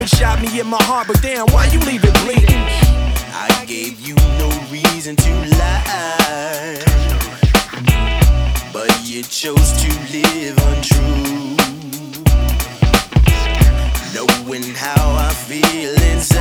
Shot me in my heart, but damn, why you leave it bleeding? I gave you no reason to lie, but you chose to live untrue, knowing how I feel inside.